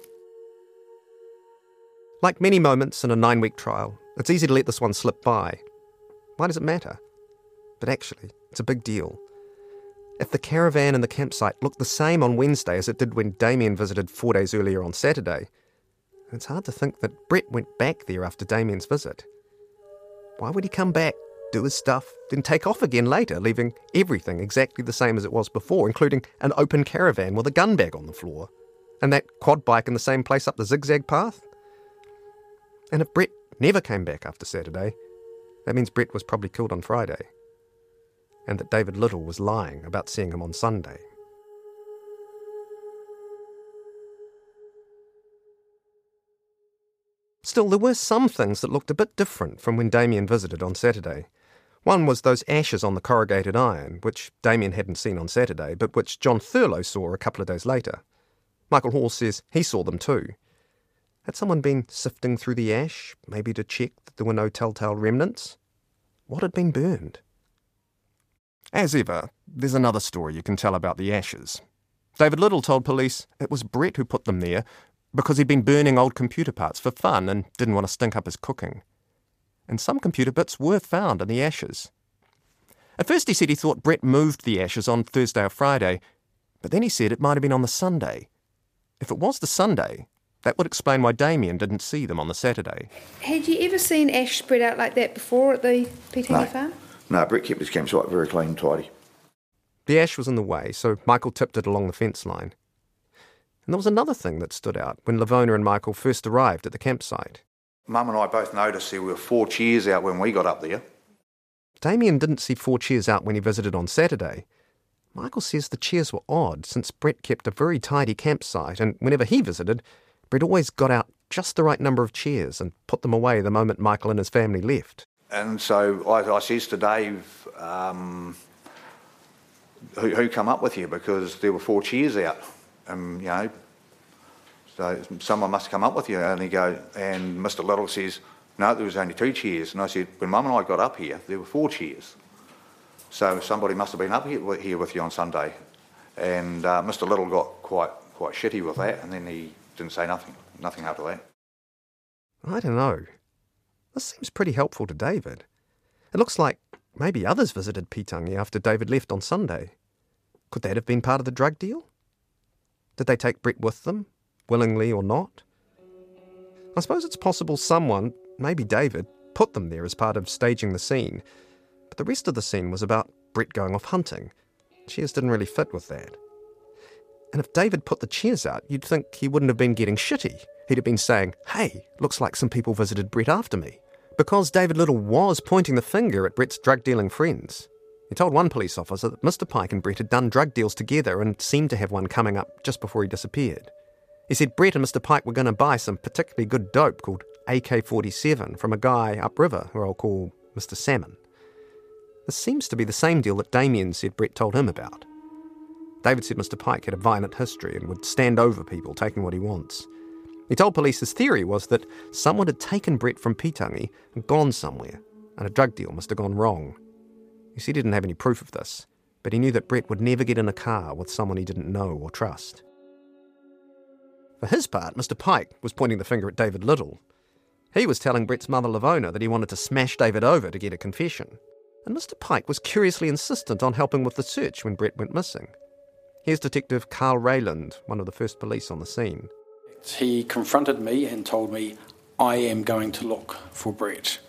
[SPEAKER 5] Like many moments in a 9-week trial, it's easy to let this one slip by. Why does it matter? But actually, it's a big deal. If the caravan and the campsite looked the same on Wednesday as it did when Damien visited 4 days earlier on Saturday, it's hard to think that Brett went back there after Damien's visit. Why would he come back, do his stuff, then take off again later, leaving everything exactly the same as it was before, including an open caravan with a gun bag on the floor, and that quad bike in the same place up the zigzag path? And if Brett never came back after Saturday, that means Brett was probably killed on Friday, and that David Little was lying about seeing him on Sunday. Still, there were some things that looked a bit different from when Damien visited on Saturday. One was those ashes on the corrugated iron, which Damien hadn't seen on Saturday, but which John Thurlow saw a couple of days later. Michael Hall says he saw them too. Had someone been sifting through the ash, maybe to check that there were no telltale remnants? What had been burned? As ever, there's another story you can tell about the ashes. David Little told police it was Brett who put them there because he'd been burning old computer parts for fun and didn't want to stink up his cooking. And some computer bits were found in the ashes. At first he said he thought Brett moved the ashes on Thursday or Friday, but then he said it might have been on the Sunday. If it was the Sunday, that would explain why Damien didn't see them on the Saturday.
[SPEAKER 12] Had you ever seen ash spread out like that before at the Pitangi farm?
[SPEAKER 22] No, Brett kept his campsite very clean and tidy.
[SPEAKER 5] The ash was in the way, so Michael tipped it along the fence line. And there was another thing that stood out when Lavona and Michael first arrived at the campsite.
[SPEAKER 4] Mum and I both noticed there were 4 chairs out when we got up there.
[SPEAKER 5] Damien didn't see 4 chairs out when he visited on Saturday. Michael says the chairs were odd since Brett kept a very tidy campsite, and whenever he visited, Brett always got out just the right number of chairs and put them away the moment Michael and his family left.
[SPEAKER 4] And so I says to Dave, who come up with you? Because there were 4 chairs out. So someone must have come up with you. And and Mr. Little says, no, there was only 2 chairs. And I said, when Mum and I got up here, there were 4 chairs. So somebody must have been up here with you on Sunday. And Mr. Little got quite shitty with that, and then he didn't say nothing after that.
[SPEAKER 5] I don't know. This seems pretty helpful to David. It looks like maybe others visited Pitangi after David left on Sunday. Could that have been part of the drug deal? Did they take Brett with them, willingly or not? I suppose it's possible someone, maybe David, put them there as part of staging the scene. But the rest of the scene was about Brett going off hunting. Chairs didn't really fit with that. And if David put the chairs out, you'd think he wouldn't have been getting shitty. He'd have been saying, hey, looks like some people visited Brett after me. Because David Little was pointing the finger at Brett's drug-dealing friends. He told one police officer that Mr. Pike and Brett had done drug deals together and seemed to have one coming up just before he disappeared. He said Brett and Mr. Pike were going to buy some particularly good dope called AK-47 from a guy upriver who I'll call Mr. Salmon. This seems to be the same deal that Damien said Brett told him about. David said Mr. Pike had a violent history and would stand over people taking what he wants. He told police his theory was that someone had taken Brett from Pitangi and gone somewhere, and a drug deal must have gone wrong. He said he didn't have any proof of this, but he knew that Brett would never get in a car with someone he didn't know or trust. For his part, Mr. Pike was pointing the finger at David Little. He was telling Brett's mother, Lavona, that he wanted to smash David over to get a confession. And Mr. Pike was curiously insistent on helping with the search when Brett went missing. Here's Detective Carl Rayland, one of the first police on the scene.
[SPEAKER 23] He confronted me and told me, I am going to look for Brett.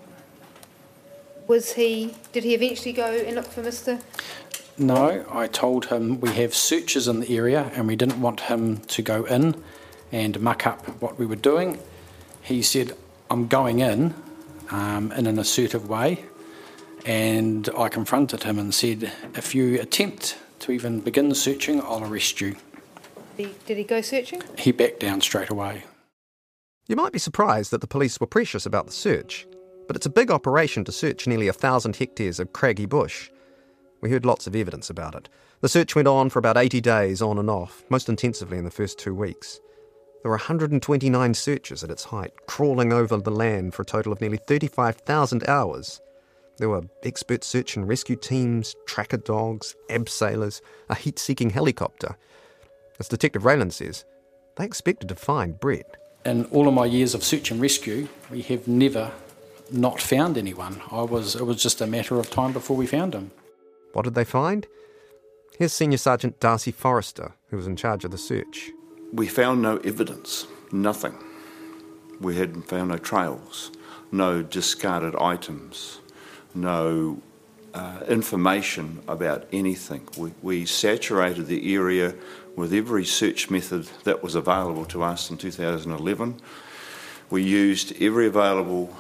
[SPEAKER 12] Did he eventually go and look for Mr.?
[SPEAKER 23] No, I told him we have searchers in the area and we didn't want him to go in and muck up what we were doing. He said, I'm going in an assertive way, and I confronted him and said, if you attempt to even begin searching, I'll arrest you.
[SPEAKER 12] Did he go searching?
[SPEAKER 23] He backed down straight away.
[SPEAKER 5] You might be surprised that the police were precious about the search, but it's a big operation to search nearly 1,000 hectares of craggy bush. We heard lots of evidence about it. The search went on for about 80 days on and off, most intensively in the first 2 weeks. There were 129 searchers at its height, crawling over the land for a total of nearly 35,000 hours. There were expert search and rescue teams, tracker dogs, abseilers, a heat-seeking helicopter. As Detective Rayland says, they expected to find Brett.
[SPEAKER 23] In all of my years of search and rescue, we have never not found anyone. It was just a matter of time before we found him.
[SPEAKER 5] What did they find? Here's Senior Sergeant Darcy Forrester, who was in charge of the search.
[SPEAKER 22] We found no evidence, nothing. We had found no trails, no discarded items, no information about anything. We saturated the area with every search method that was available to us in 2011. We used every available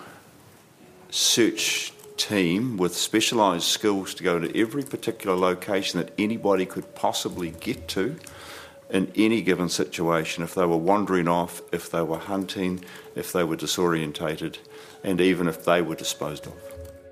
[SPEAKER 22] search team with specialised skills to go to every particular location that anybody could possibly get to in any given situation, if they were wandering off, if they were hunting, if they were disorientated, and even if they were disposed of.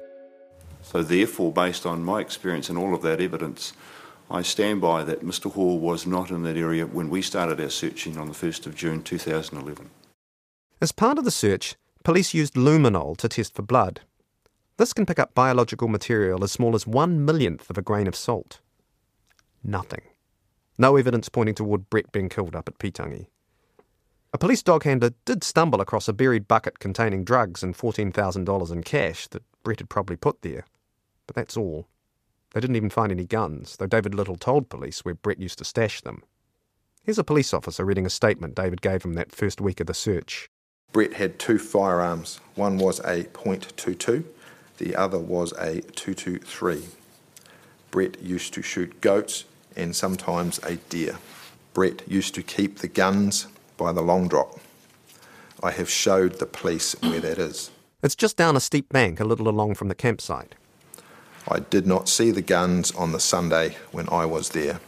[SPEAKER 22] So therefore, based on my experience and all of that evidence, I stand by that Mr. Hall was not in that area when we started our searching on the 1st of June 2011.
[SPEAKER 5] As part of the search, police used luminol to test for blood. This can pick up biological material as small as 1/1,000,000th of a grain of salt. Nothing. No evidence pointing toward Brett being killed up at Pitangi. A police dog handler did stumble across a buried bucket containing drugs and $14,000 in cash that Brett had probably put there. But that's all. They didn't even find any guns, though David Little told police where Brett used to stash them. Here's a police officer reading a statement David gave him that first week of the search.
[SPEAKER 8] Brett had 2 firearms. One was a .22, the other was a .223. Brett used to shoot goats and sometimes a deer. Brett used to keep the guns by the long drop. I have showed the police where that is.
[SPEAKER 5] It's just down a steep bank a little along from the campsite.
[SPEAKER 8] I did not see the guns on the Sunday when I was there.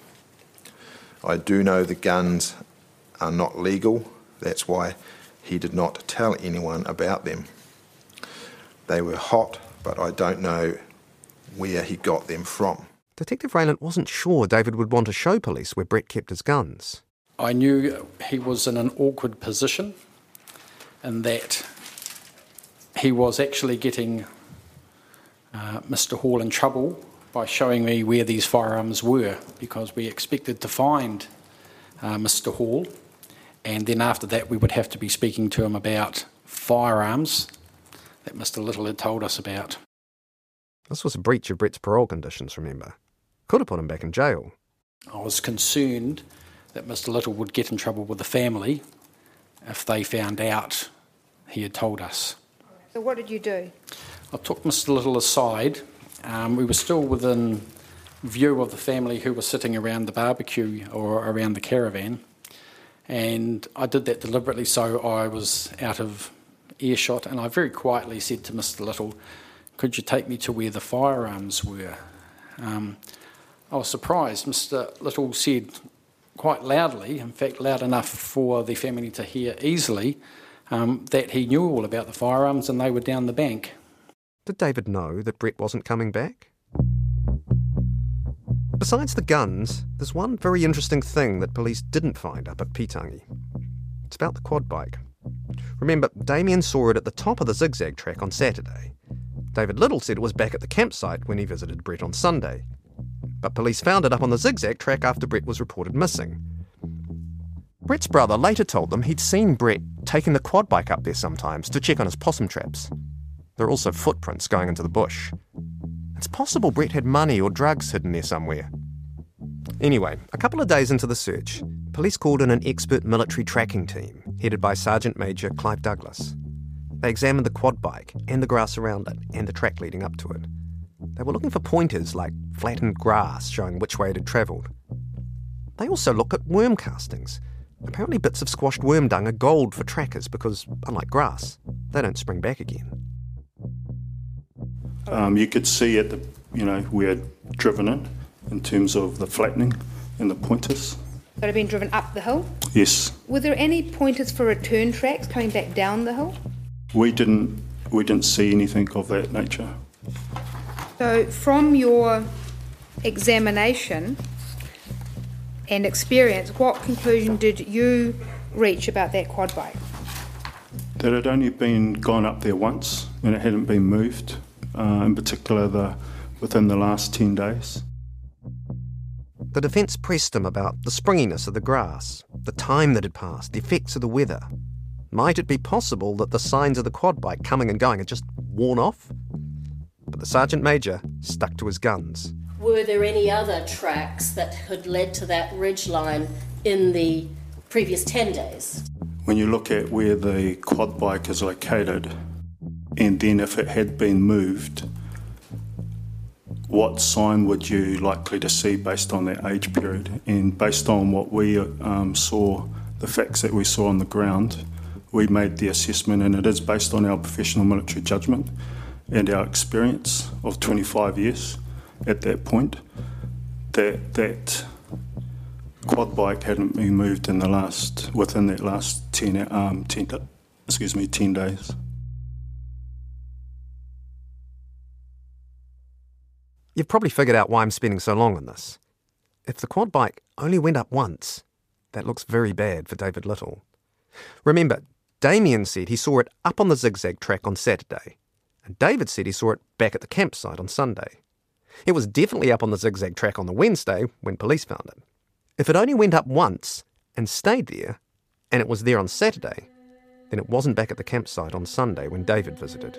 [SPEAKER 8] I do know the guns are not legal. That's why he did not tell anyone about them. They were hot, but I don't know where he got them from.
[SPEAKER 5] Detective Rayland wasn't sure David would want to show police where Brett kept his guns.
[SPEAKER 23] I knew he was in an awkward position and that he was actually getting Mr. Hall in trouble by showing me where these firearms were, because we expected to find Mr. Hall, and then after that we would have to be speaking to him about firearms that Mr. Little had told us about.
[SPEAKER 5] This was a breach of Brett's parole conditions, remember. Could have put him back in jail.
[SPEAKER 23] I was concerned that Mr. Little would get in trouble with the family if they found out he had told us.
[SPEAKER 12] So what did you do?
[SPEAKER 23] I took Mr. Little aside. We were still within view of the family who were sitting around the barbecue or around the caravan, and I did that deliberately so I was out of earshot, and I very quietly said to Mr. Little, "Could you take me to where the firearms were?" I was surprised. Mr. Little said quite loudly, in fact loud enough for the family to hear easily, that he knew all about the firearms and they were down the bank.
[SPEAKER 5] Did David know that Brett wasn't coming back? Besides the guns, there's one very interesting thing that police didn't find up at Pitangi. It's about the quad bike. Remember, Damien saw it at the top of the zigzag track on Saturday. David Little said it was back at the campsite when he visited Brett on Sunday. But police found it up on the zigzag track after Brett was reported missing. Brett's brother later told them he'd seen Brett taking the quad bike up there sometimes to check on his possum traps. There are also footprints going into the bush. It's possible Brett had money or drugs hidden there somewhere. Anyway, a couple of days into the search, police called in an expert military tracking team, headed by Sergeant Major Clive Douglas. They examined the quad bike and the grass around it and the track leading up to it. They were looking for pointers like flattened grass showing which way it had travelled. They also looked at worm castings. Apparently bits of squashed worm dung are gold for trackers because, unlike grass, they don't spring back again.
[SPEAKER 7] You could see at the, we had driven it in terms of the flattening and the pointers.
[SPEAKER 12] That had been driven up the hill?
[SPEAKER 7] Yes.
[SPEAKER 12] Were there any pointers for return tracks coming back down the hill?
[SPEAKER 7] We didn't see anything of that nature.
[SPEAKER 12] So from your examination and experience, what conclusion did you reach about that quad bike?
[SPEAKER 7] That it had only been gone up there once and it hadn't been moved, in particular within the last 10 days.
[SPEAKER 5] The defence pressed him about the springiness of the grass, the time that had passed, the effects of the weather. Might it be possible that the signs of the quad bike coming and going had just worn off? But the Sergeant Major stuck to his guns.
[SPEAKER 17] Were there any other tracks that had led to that ridgeline in the previous 10 days?
[SPEAKER 7] When you look at where the quad bike is located, and then if it had been moved, what sign would you likely to see based on that age period? And based on what we saw, the facts that we saw on the ground, we made the assessment, and it is based on our professional military judgment and our experience of 25 years at that point, that quad bike hadn't been moved within that last 10 days.
[SPEAKER 5] You've probably figured out why I'm spending so long on this. If the quad bike only went up once, that looks very bad for David Little. Remember, Damien said he saw it up on the zigzag track on Saturday, and David said he saw it back at the campsite on Sunday. It was definitely up on the zigzag track on the Wednesday when police found it. If it only went up once and stayed there, and it was there on Saturday, then it wasn't back at the campsite on Sunday when David visited.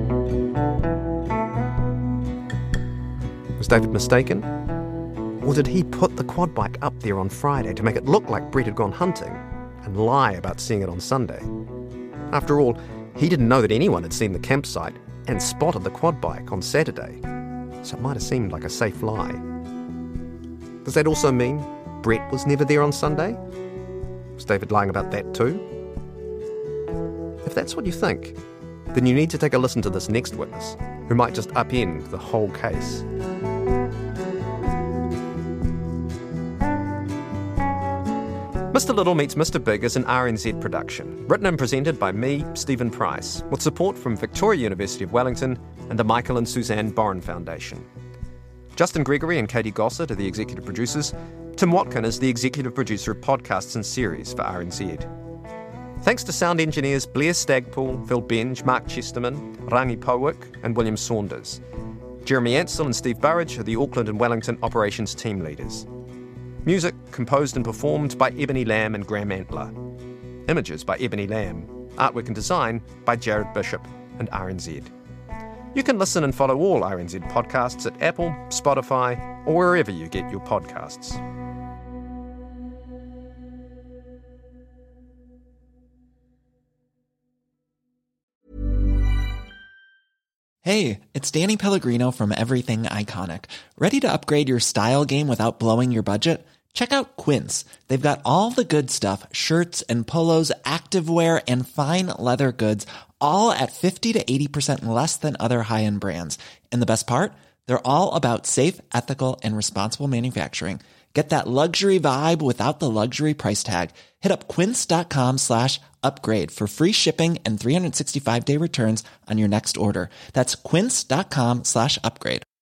[SPEAKER 5] Was David mistaken? Or did he put the quad bike up there on Friday to make it look like Brett had gone hunting and lie about seeing it on Sunday? After all, he didn't know that anyone had seen the campsite and spotted the quad bike on Saturday, so it might have seemed like a safe lie. Does that also mean Brett was never there on Sunday? Was David lying about that too? If that's what you think, then you need to take a listen to this next witness, who might just upend the whole case. Mr. Little Meets Mr. Big is an RNZ production, written and presented by me, Stephen Price, with support from Victoria University of Wellington and the Michael and Suzanne Boren Foundation. Justin Gregory and Katie Gossett are the executive producers. Tim Watkin is the executive producer of podcasts and series for RNZ. Thanks to sound engineers Blair Stagpool, Phil Benge, Mark Chesterman, Rangi Powick and William Saunders. Jeremy Ansell and Steve Burridge are the Auckland and Wellington operations team leaders. Music composed and performed by Ebony Lamb and Graham Antler. Images by Ebony Lamb. Artwork and design by Jared Bishop and RNZ. You can listen and follow all RNZ podcasts at Apple, Spotify, or wherever you get your podcasts.
[SPEAKER 6] Hey, it's Danny Pellegrino from Everything Iconic. Ready to upgrade your style game without blowing your budget? Check out Quince. They've got all the good stuff, shirts and polos, activewear, and fine leather goods, all at 50 to 80% less than other high-end brands. And the best part? They're all about safe, ethical, and responsible manufacturing. Get that luxury vibe without the luxury price tag. Hit up quince.com/upgrade for free shipping and 365-day returns on your next order. That's quince.com/upgrade.